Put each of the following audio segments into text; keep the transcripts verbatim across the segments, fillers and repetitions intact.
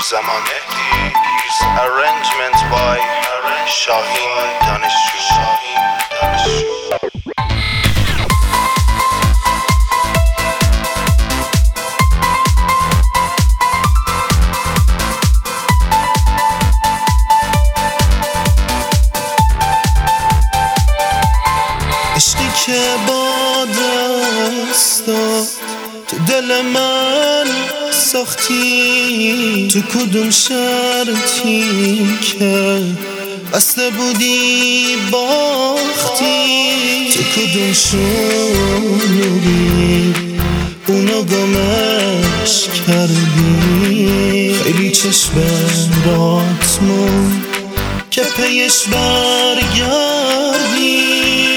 زمانه Arrangement by شاهین دانشجو. عشقی که با دستات تو دل من ساختی، تو کدوم شرطی که بسته بودی باختی، تو کدوم شوری اونو گمش کردی. خیلی چشم رات مون که پیش برگردی،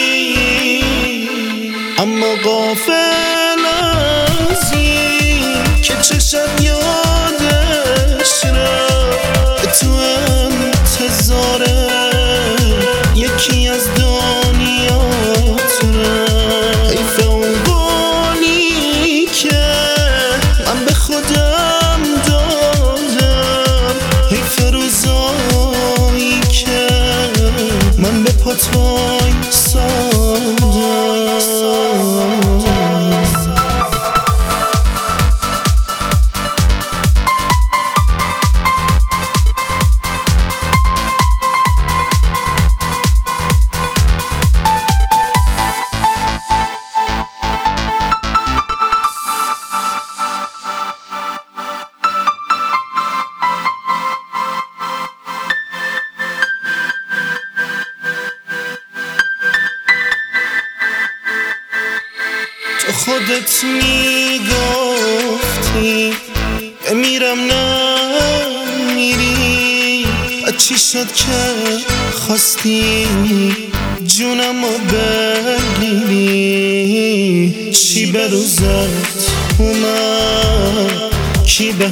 اما غافل از این که چشم یادش رفت، تو انتظاره یکی از دنیات رفت. حیف اون قولی که من به خودم دادم، حیف روزایی که من به پات وایسادم. تو خودت میگفتی بمیرم نمیری، چی شد که خواستی جونمو بگیری؟ چی به روزت اومد، کی به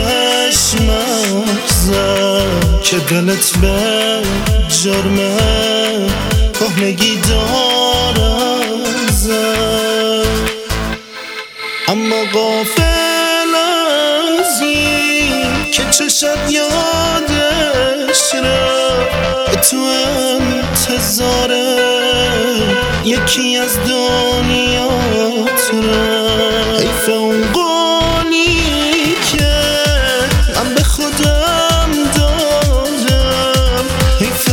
چشمت زد که دلت به جرمه کهنگی دارد زد؟ اما غافل از این که چشم یادش رفت، تو انتظاره یکی از دنیات رفت. حیف اون قولی که من به خودم دادم، حیف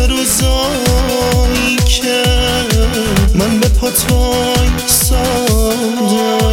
روزایی که من به پات وایسادم.